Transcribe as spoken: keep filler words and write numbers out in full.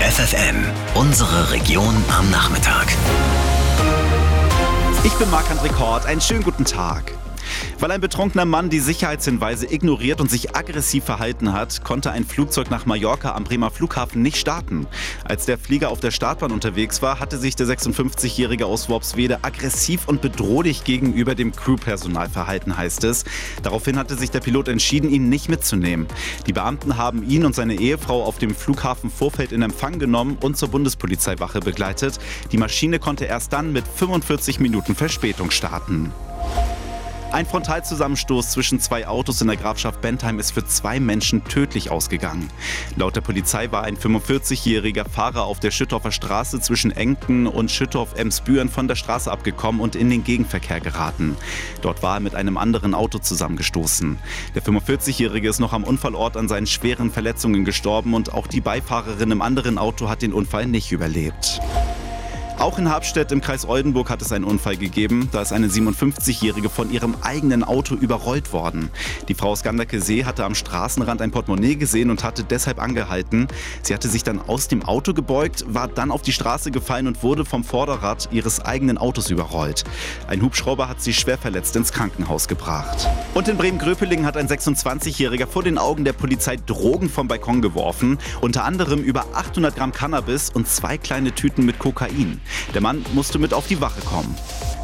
F F M, unsere Region am Nachmittag. Ich bin Marc-André Kort, einen schönen guten Tag. Weil ein betrunkener Mann die Sicherheitshinweise ignoriert und sich aggressiv verhalten hat, konnte ein Flugzeug nach Mallorca am Bremer Flughafen nicht starten. Als der Flieger auf der Startbahn unterwegs war, hatte sich der sechsundfünfzigjährige aus Worpswede aggressiv und bedrohlich gegenüber dem Crewpersonal verhalten, heißt es. Daraufhin hatte sich der Pilot entschieden, ihn nicht mitzunehmen. Die Beamten haben ihn und seine Ehefrau auf dem Flughafen Vorfeld in Empfang genommen und zur Bundespolizeiwache begleitet. Die Maschine konnte erst dann mit fünfundvierzig Minuten Verspätung starten. Ein Frontalzusammenstoß zwischen zwei Autos in der Grafschaft Bentheim ist für zwei Menschen tödlich ausgegangen. Laut der Polizei war ein fünfundvierzigjähriger Fahrer auf der Schüttorfer Straße zwischen Enken und Schüttorf-Emsbüren von der Straße abgekommen und in den Gegenverkehr geraten. Dort war er mit einem anderen Auto zusammengestoßen. Der fünfundvierzigjährige ist noch am Unfallort an seinen schweren Verletzungen gestorben und auch die Beifahrerin im anderen Auto hat den Unfall nicht überlebt. Auch in Habstedt im Kreis Oldenburg hat es einen Unfall gegeben. Da ist eine siebenundfünfzigjährige von ihrem eigenen Auto überrollt worden. Die Frau aus Ganderkesee hatte am Straßenrand ein Portemonnaie gesehen und hatte deshalb angehalten. Sie hatte sich dann aus dem Auto gebeugt, war dann auf die Straße gefallen und wurde vom Vorderrad ihres eigenen Autos überrollt. Ein Hubschrauber hat sie schwer verletzt ins Krankenhaus gebracht. Und in Bremen-Gröpeling hat ein sechsundzwanzigjähriger vor den Augen der Polizei Drogen vom Balkon geworfen. Unter anderem über achthundert Gramm Cannabis und zwei kleine Tüten mit Kokain. Der Mann musste mit auf die Wache kommen.